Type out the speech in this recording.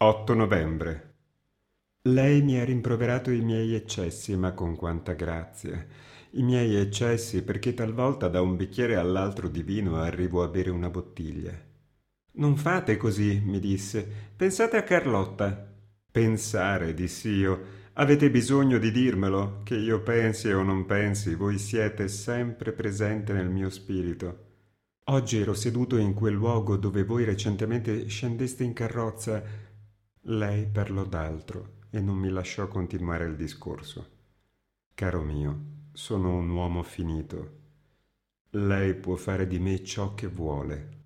8 novembre. Lei mi ha rimproverato i miei eccessi, ma con quanta grazia. I miei eccessi perché talvolta da un bicchiere all'altro di vino arrivo a bere una bottiglia. Non fate così, mi disse. Pensate a Carlotta. Pensare, dissi io. Avete bisogno di dirmelo, che io pensi o non pensi, voi siete sempre presente nel mio spirito. Oggi ero seduto in quel luogo dove voi recentemente scendeste in carrozza. Lei parlò d'altro e non mi lasciò continuare il discorso. Caro mio, sono un uomo finito. Lei può fare di me ciò che vuole.